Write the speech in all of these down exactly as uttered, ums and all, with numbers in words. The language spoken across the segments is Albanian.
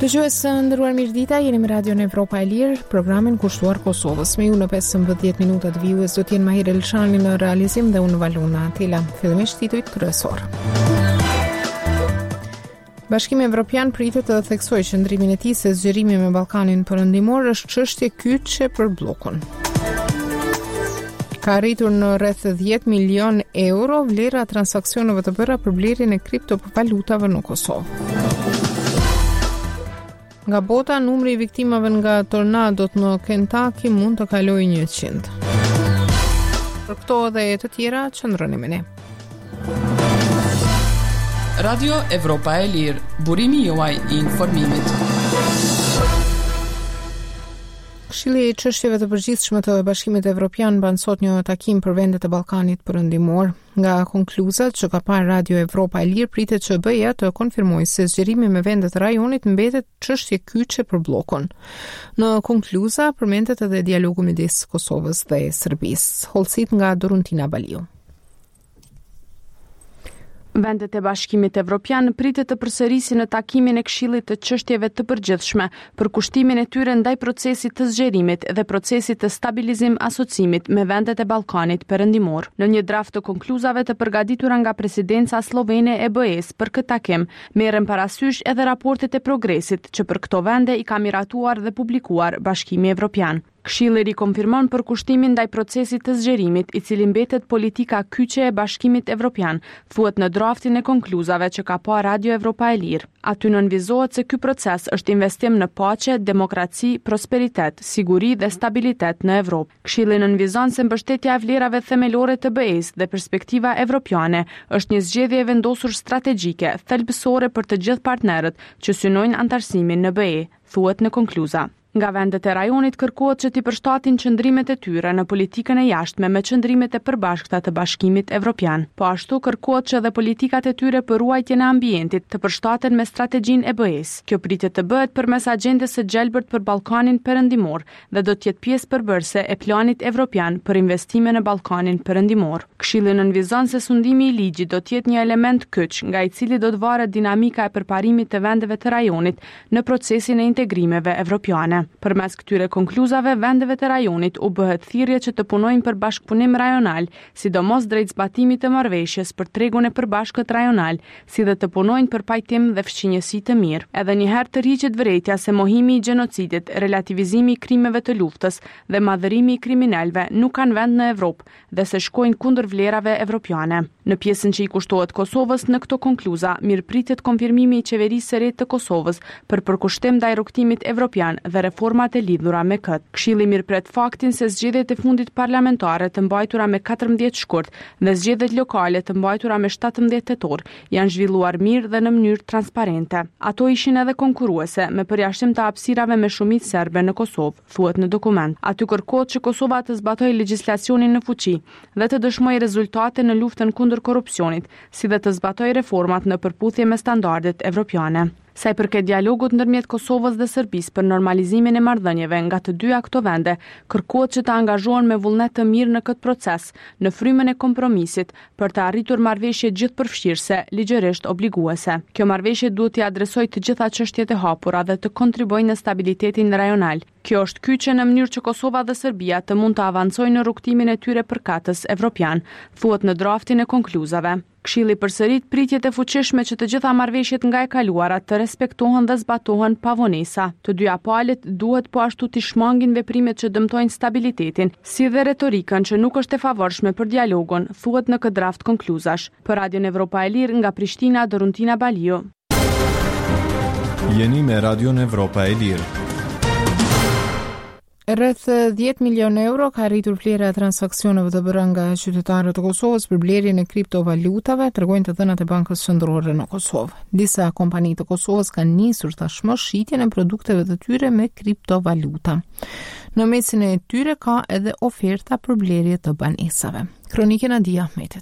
Dëgjues së nderuar mirëdita, jeni me Radio Evropa e Lirë, programin kushtuar Kosovës. Me ju në pesëmbëdhjetë minuta të vijues do të jenë Mahir Elshani në realizim dhe unë Valuna Atila. Fillimisht titujt kryesor. Bashkimi Evropian pritet të theksojë qëndrimin e tij se zgjerimi me Ballkanin Perëndimor është çështje kyçe për bllokun. Ka arritur në rreth dhjetë milion euro vlera transaksioneve të bëra për blerjen e kriptovalutave në Kosovë. Nga bota, numri i viktimave nga tornadot në Kentucky mund të kalojë njëqind. Për këto dhe të tjera, qëndroni me ne. Radio Evropa e Lirë, burimi juaj i informimit. Këshilli i çështjeve të përgjithshme të Bashkimit Evropian ban sot një takim për vendet e Ballkanit Perëndimor. Nga konkluzat që ka parë Radio Evropa e Lirë, pritet që B E-ja të konfirmojë se zgjerimi me vendet e rajonit mbetet çështje kyçe për bllokun. Në konkluza përmendet edhe dialogu midis Kosovës dhe Serbisë. Hollësit nga Doruntina Baliu. Vendet e Bashkimit Evropian pritet të përsërisin në takimin e Këshillit të çështjeve të përgjithshme për kushtimin e tyre ndaj procesit të zgjerimit dhe procesit të stabilizim asocimit me vendet e Ballkanit Perëndimor. Në një draft të konkluzave të përgatitura nga presidenca slovene e B E-s për këtë takim, merren parasysh edhe raportet e progresit që për këto vende i ka miratuar dhe publikuar Bashkimi Evropian. Këshilli rikonfirmon për kushtimin ndaj procesit të zgjerimit, i cili mbetet politika kyçe e Bashkimit Evropian, thuhet në draftin e konkluzave që ka pa Radio Evropa e Lirë. Aty nënvizohet se ky proces është investim në paqe, demokraci, prosperitet, siguri dhe stabilitet në Evropë. Këshilli nënvizon se mbështetja e vlerave themelore të B E-s dhe perspektiva evropiane është një zgjedhje e vendosur strategjike, thelbësore për të gjithë partnerët që synojnë antarësimin në B E, thuhet në konkluza. Nga vendet e rajonit kërkohet që t'i përshtatin qëndrimet e tyre në politikën e jashtme me qëndrimet e përbashkëta të Bashkimit Evropian. Po ashtu kërkohet që dhe politikat e tyre për ruajtjen e ambientit të përshtaten me strategjinë e B E-s. Kjo pritet të bëhet përmes agjendës së gjelbërt për Ballkanin Perëndimor dhe do të jetë pjesë përbërëse e planit evropian për investime në Ballkanin Perëndimor. Këshilli nënvizon se sundimi i ligjit do të jetë një element kyç, nga i cili do të varet dinamika e përparimit të vendeve të rajonit në procesin e integrimeve evropiane. Përmes këtyre konkluzave, vendeve të rajonit u bëhet thirrje që të punojnë për bashkëpunim rajonal, sidomos drejt zbatimit të marrëveshjes për tregun e përbashkët rajonal, si dhe të punojnë për pajtim dhe fqinjësi të mirë. Edhe një herë të rriqet vërejtja se mohimi i gjenocidit, relativizimi i krimeve të luftës dhe madhërimi i kriminalëve nuk kanë vend në Evropë dhe se shkojnë kundër vlerave evropiane. Në pjesën që i kushtohet Kosovës në këto konkluza, mirëpritet konfirmimi i qeverisë së re të Kosovës për përkushtim ndaj rrugtimit evropian dhe reformat e lidhura me këtë. Këshilli mirëpret faktin se zgjedhjet e fundit parlamentare të mbajtura me katërmbëdhjetë shkurt dhe zgjedhjet lokale të mbajtura me shtatëmbëdhjetë tetor janë zhvilluar mirë dhe në mënyrë transparente. Ato ishin edhe konkurruese me përjashtim të hapësirave me shumicë serbe në Kosovë, thuhet në dokument. Aty kërkohet që Kosova të zbatojë legjislacionin në fuqi dhe të dëshmojë rezultate në luftën kundër korrupsionit, si dhe të zbatojë reformat në përputhje me standardet evropiane. Sa i përket dialogut ndërmjet Kosovës dhe Serbisë për normalizimin e marrëdhënieve nga të dyja këto vende, kërkohet që të angazhohen me vullnet të mirë në këtë proces, në frymën e kompromisit për të arritur marrëveshje gjithëpërfshirëse, ligjërisht obliguese. Kjo marrëveshje duhet t'i adresojë të gjitha çështjet e hapura dhe të kontribuojë në stabilitetin rajonal. Kjo është kyçe në mënyrë që Kosova dhe Serbia të mund të avancojnë në rrugtimin e tyre përkatës evropian, thuhet në draftin e konkluzave. Këshilli përsërit pritjet e fuqishme që të gjitha marrëveshjet nga e kaluara të respektohen dhe zbatohen pa vonesa. Të dyja palët duhet po ashtu të shmangin veprimet që dëmtojnë stabilitetin, si dhe retorikën që nuk është e favorshme për dialogun, thuhet në këtë draft konkluzash. Për Radion Evropa e Lirë nga Prishtina, Doruntina Baliu. Jeni me Radion Evropa e Lirë. Rreth dhjetë milion euro ka arritur vlera e transaksioneve të bëra nga qytetarët e Kosovës për blerjen e kriptovalutave, tregojnë të dhënat e Bankës Qendrore në Kosovë. Disa kompani të Kosovës kanë nisur tashmë shitjen e produkteve të tyre me kriptovaluta. Në mesin e tyre ka edhe oferta për blerje të banesave. Kronikën Adia Ahmetit.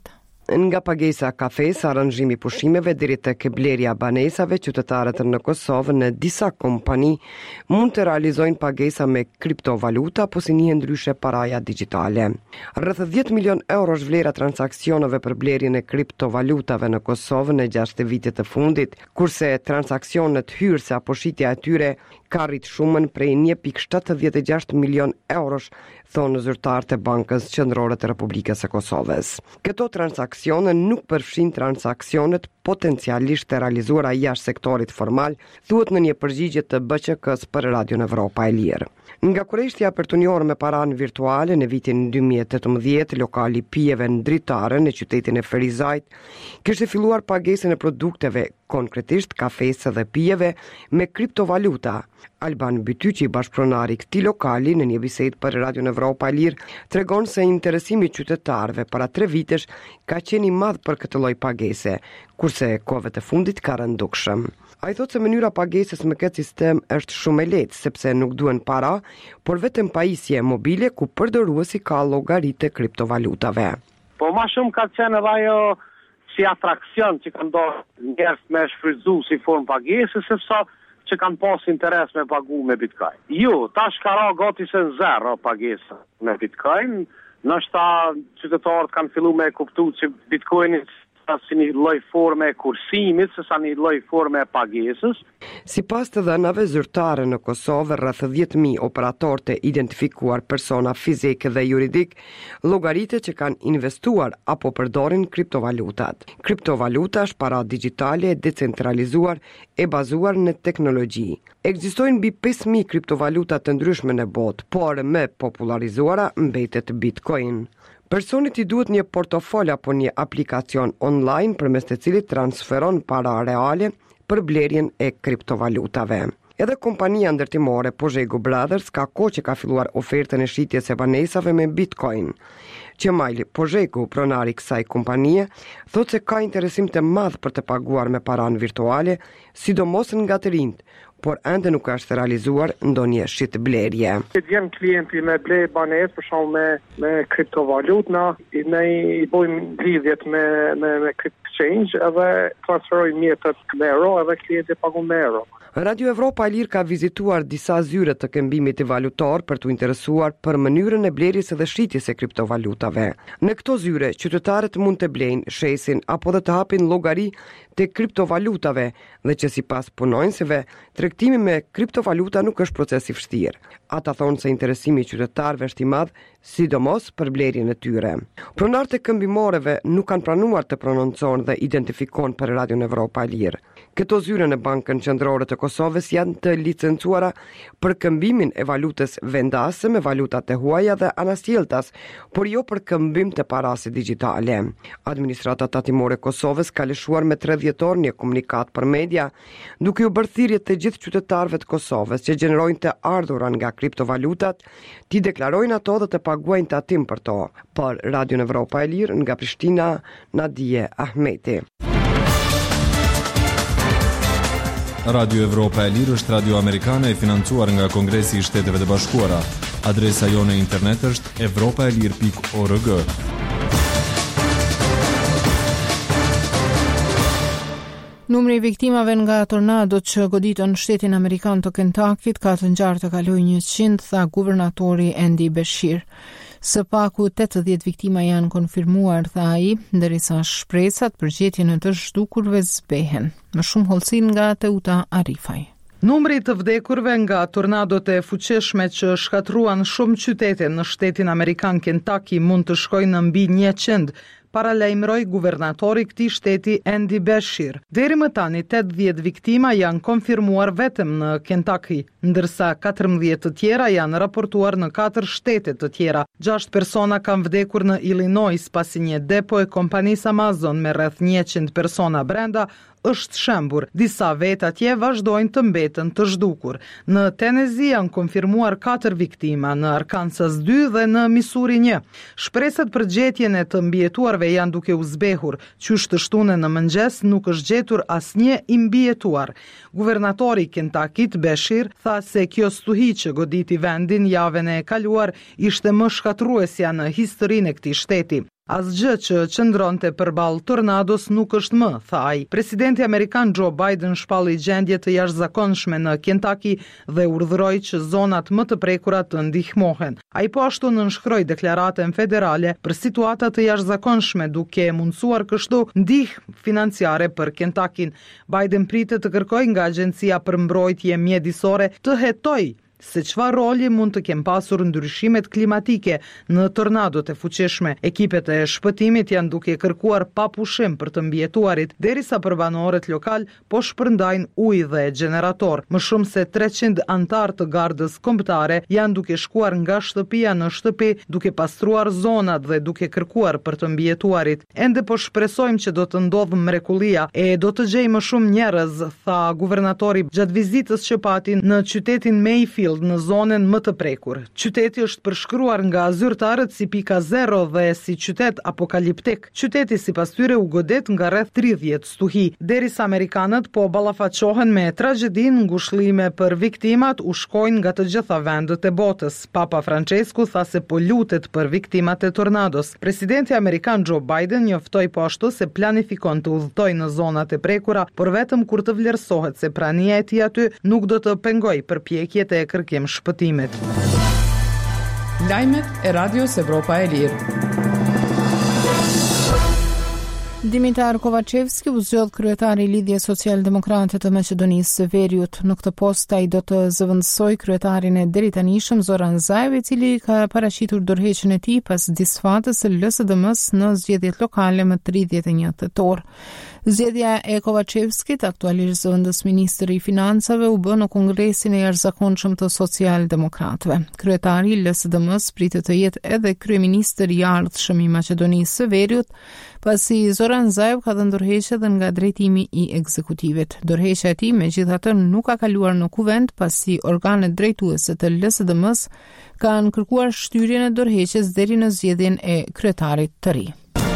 Nga pagesa kafes, aranjimi pushimeve deri tek blerja banesave, qytetarët në Kosovë në disa kompani mund të realizojnë pagesa me kriptovaluta apo si njihen ndryshe paraja digjitale. Rreth dhjetë milion euro është vlera transaksioneve për blerjen e kriptovalutave në Kosovë në gjashtë vitet të fundit, kurse transaksionet hyrëse apo shitja e tyre ka rrit shumën prej një pikë shtatëdhjetë e gjashtë milion eurosh, thonë zyrtarët e Bankës Qendrore të Republikës së Kosovës. Këto transaksione nuk përfshin transaksionet potencialisht të realizuara jashtë sektorit formal, thuhet në një përgjigje të B Q K-s për Radion Evropa e Lirë. Nga kurreshtja përtunjore me paranë virtuale në vitin dy mijë e tetëmbëdhjetë, lokali pijeve në Dritare në qytetin e Ferizajt kishte filluar pagesën e produkteve, konkretisht kafese dhe pijeve, me kriptovaluta. Alban Bytyqi, bashkëpronari i këtij lokali, në një bisedë për Radion Evropa e Lirë, tregon se interesimi i qytetarëve para tre vitesh ka qenë i madh për këtë lloj pagese, kurse kohëve të fundit ka rënë dukshëm. Ai thotë se mënyra pagesës me këtë sistem është shumë e lehtë sepse nuk duhen para, por vetëm pajisje mobile ku përdoruesi ka llogaritë kriptovalutave. Po ma shumë ka qenë edhe ajo si atraksion që kanë dorë njerëz me shfrytzu si formë pagesë, sepse që kanë pas interes me pagu me Bitcoin. Jo, tash ka ra gati se zero pagesa me Bitcoin, nështë qytetarët kanë fillu me kuptu që Bitcoinin si një lloj forme e kursimit, se sa një lloj forme e pagesës. Sipas të dhënave zyrtare në Kosovë, rreth dhjetë mijë operatorë të identifikuar persona fizike dhe juridik, llogaritë që kanë investuar apo përdorin kriptovalutat. Kriptovaluta është para digjitale e decentralizuar e bazuar në teknologji. Ekzistojnë mbi pesë mijë kriptovaluta të ndryshme në botë, por më popularizuara mbetet Bitcoin. Personit i duhet një portofol apo një aplikacion online përmes të cilit transferon para reale për blerjen e kriptovalutave. Edhe kompania ndërtimore Pozhego Brothers ka kohë që ka filluar ofertën e shitjes së banesave me Bitcoin. Qemajli Pozhego, pronari i kësaj kompanie, thotë se ka interesim të madh për të paguar me paranë virtuale, sidomos nga të rinjt, por ende nuk është realizuar ndonjë shit blerje. Të vjen klienti me ble banesë, për shembull me me kriptovalutë, na ne i bëjmë lidhjet me me me exchange, edhe transferojmë mjetet me euro, edhe klienti pagon me euro. Radio Evropa e Lirë ka vizituar disa zyre të këmbimit valutar për të interesuar për mënyrën e blerjes dhe shitjes së kriptovalutave. Në këto zyre, qytetarët mund të blejnë, shesin apo dhe të hapin llogari të kriptovalutave dhe që sipas punonjësve, tregtimi me kriptovaluta nuk është proces i vështirë. Ata thonë se interesimi i qytetarëve është i madh, sidomos për blerjen e tyre. Pronarët e këmbimoreve nuk kanë pranuar të prononcojnë dhe identifikojnë për Radion Evropa e Lirë. Këto zyre në Bankën Qendrore të Kosovës janë të licencuara për këmbimin e valutës vendase me valutat e huaja dhe anasjelltas, por jo për këmbim të parave digjitale. Administrata tatimore e Kosovës ka lëshuar me tre dhjetor një komunikat për media, duke u bërë thirrje të gjithë qytetarëve të Kosovës që gjenerojnë të ardhurat nga kriptovalutat, t'i deklarojnë ato dhe të paguajnë tatim për to. Për Radion Evropa e Lirë nga Prishtina, Nadije Ahmeti. Radio Evropa e Lirë është radio amerikane e financuar nga Kongresi i Shteteve të Bashkuara. Adresa jone internet është evropaelir pikë org. Numri i viktimave nga tornadot që goditën shtetin amerikan të Kentuckit ka të ngjarë të kalojë njëqind, tha guvernatori Andy Beshear. Së paku tetëdhjetë viktima janë konfirmuar, tha ai, ndërsa shpresat për gjetjen e të zhdukurve zbehen. Më shumë hollësi nga Teuta Arifaj. Numri të vdekurve nga tornadot e fuqishme që shkatruan shumë qytete në shtetin amerikan Kentucky mund të shkojnë në mbi njëqind, paralajmëroi guvernatori i këtij shteti Andy Beshear. Deri më tani tetëdhjetë viktima janë konfirmuar vetëm në Kentucky, ndërsa katërmbëdhjetë të tjera janë raportuar në katër shtete të tjera. Gjashtë persona kanë vdekur në Illinois pasi një depo e kompanisë Amazon me rreth njëqind persona brenda është shembur. Disa vetë atje vazhdojnë të mbeten të zhdukur. Në Tennessee janë konfirmuar katër viktima, në Arkansas dy dhe në Missouri një. Shpresat për gjetjen e të mbijetuarve janë duke u zbehur. Qysh të shtunë në mëngjes nuk është gjetur asnjë i mbijetuar. Guvernatori i Kentuckit Beshear tha se kjo stuhi që goditi vendin javën e kaluar ishte më shkatruesja në historinë e këtij shteti. Asgjë që qëndronte përballë tornados nuk është më, tha ai. Presidenti amerikan Joe Biden shpalli gjendje të jashtëzakonshme në Kentucky dhe urdhëroi që zonat më të prekura të ndihmohen. Ai po ashtu nënshkroi deklaratën federale për situata të jashtëzakonshme, duke mundsuar kështu ndihmë financiare për Kentuckyn. Biden pritet të kërkojë nga Agjencia për Mbrojtje Mjedisore të hetojë se çfarë roli mund të kenë pasur ndryshimet klimatike në tornadot e fuqishme. Ekipet e shpëtimit janë duke kërkuar pa pushim për të mbijetuarit, derisa përbanorët lokal po shpërndajnë ujë dhe gjenerator. Më shumë se treqind antar të gardës kombëtare janë duke shkuar nga shtëpia në shtëpi, duke pastruar zonat dhe duke kërkuar për të mbijetuarit. Ende po shpresojmë që do të ndodhë mrekullia e do të gjejmë më shumë njerëz, tha guvernatori gjatë vizitës që pati në qytetin Mayfield në zonën më të prekur. Qyteti është përshkruar nga zyrtarët si pika zero dhe si qytet apokaliptik. Qyteti sipas tyre u godet nga rreth tridhjetë stuhi. Derisa amerikanët po ballafaqohen me tragjedinë, ngushëllime për viktimat u shkojnë nga të gjitha vendet e botës. Papa Francesku tha se po lutet për viktimat e tornados. Presidenti amerikan Joe Biden njoftoi po ashtu se planifikon të udhëtojë në zonat e prekura, por vetëm kur të vlerësohet se prania e tij aty nuk do të pengojë përpjekjet e kërkim shpëtimit. Lajmet e Radios Evropa e Lirë. Dimitar Kovacevski u zgjodh kryetari i Lidhjes Social-Demokrate të Maqedonisë së Veriut. Në këtë post ai do të zëvendësojë kryetarin e deritanishëm Zoran Zaev, i cili ka paraqitur dorëheqjen e tij pas disfatës së L S D M-s në zgjedhjet lokale më tridhjetë e një tetor. Zgjedhja e Kovacevskit, aktualisht zëvendës ministri i financave, u bë në Kongresin e jashtëzakonshëm të Social-Demokratëve. Kryetari i L S D M-s pritet të jetë edhe kryeministër i ardhshëm i Maqedonisë së Veriut, pasi Zoran Zaev ka dhënë dorëheqje edhe nga drejtimi i ekzekutivit. Dorëheqja e tij megjithatë nuk ka kaluar në kuvent, pasi organet drejtuese të L S D M-s kanë kërkuar shtyrjen e dorëheqjes deri në zgjedhjen e kryetarit të ri.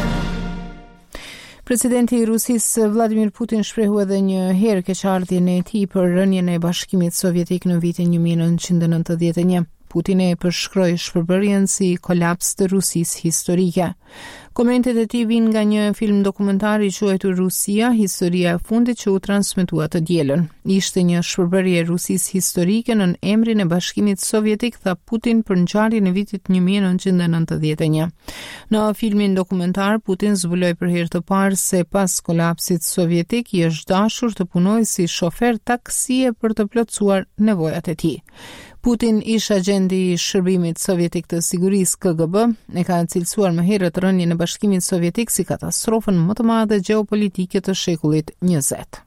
Presidenti i Rusisë Vladimir Putin shprehu edhe një herë keqardhjen e tij për rënien e Bashkimit Sovjetik në vitin një mijë e nëntëqind e nëntëdhjetë e një. Putin e përshkroi shpërbërjen si kolaps të Rusisë historike. Komentet e tij vijnë nga një film dokumentar i quajtur Rusia, historia e fundit, që u transmetua të dielën. Ishte një shpërbërje e Rusisë historike në emrin e Bashkimit Sovjetik, tha Putin për ngjarjen e vitit një mijë e nëntëqind e nëntëdhjetë e një. Në filmin dokumentar, Putin zbuloi për herë të parë se pas kolapsit sovjetik i është dashur të punojë si shofer taksie për të plotësuar nevojat e tij. Putin, ish agenti i shërbimit sovjetik të sigurisë K G B, e ka cilësuar më herët rënien e Bashkimit Sovjetik si katastrofën më të madhe gjeopolitike të shekullit njëzet.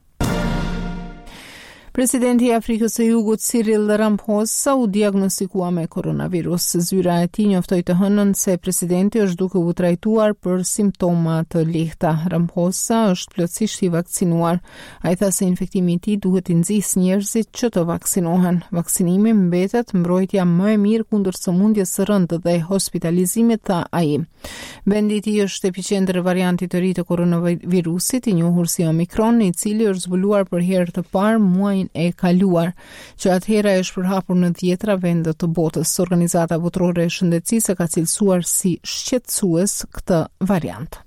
Presidenti i Afrikës së Jugut Cyril Ramaphosa u diagnostikua me koronavirus. Zyra e tij njoftoi të hënën se presidenti është duke u trajtuar për simptoma të lehta. Ramaphosa është plotësisht i vaksinuar. Ai tha se infektimi i tij duhet i nxjisë njerëzit që të vaksinohen. Vaksinimi mbetet mbrojtja më e mirë kundër sëmundjes së rëndë dhe hospitalizimit, tha ai. Vendi i tij është epiqendër variantit të ri të koronavirusit, i njohur si Omicron, i cili është zbuluar për herë të parë muajin e kaluar, që atëhera është përhapur në dhjetra vende të botës. Organizata Botërore e Shëndetësisë ka cilësuar si shqetësues këtë variant.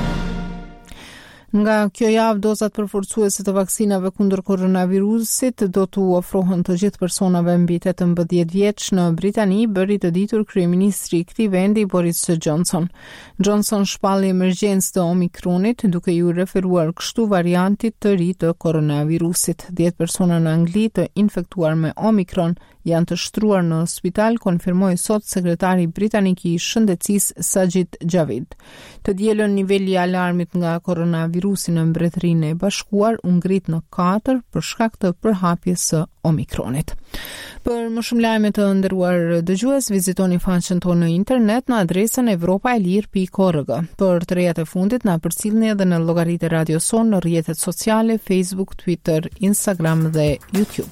Nga kjo javë, dozat përforcuese të vaksinave kundër koronavirusit do të ofrohen të gjithë personave mbi tetëmbëdhjetë vjeç në Britani, bëri të ditur kryeministri i këtij vendi Boris Johnson. Johnson shpalli emergjencë të Omicronit, duke ju referuar kështu variantit të ri të koronavirusit. dhjetë persona në Angli të infektuar me Omicron janë të shtruar në spital, konfirmoi sot sekretari britanik i shëndetësisë Sajid Javid. Të dielën niveli i alarmit nga koronavirusi në Mbretërinë e Bashkuar u ngrit në katër për shkak të përhapjes së Omicronit. Për më shumë lajme të nderuar dëgjues, vizitoni faqen tonë në internet në adresën evropaelir pikë org. Për të rejat e fundit na përcjellni edhe në llogaritë e radios sonë në rrjetet sociale, Facebook, Twitter, Instagram dhe YouTube.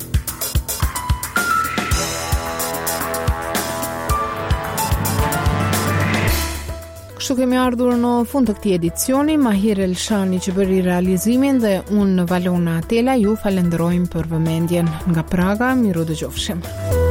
Kështu kemi ardhur në fund të këtij edicioni. Mahir Elshani që bëri realizimin dhe unë Valona Atela ju falenderojmë për vëmendjen. Nga Praga, miru dëgjofshim.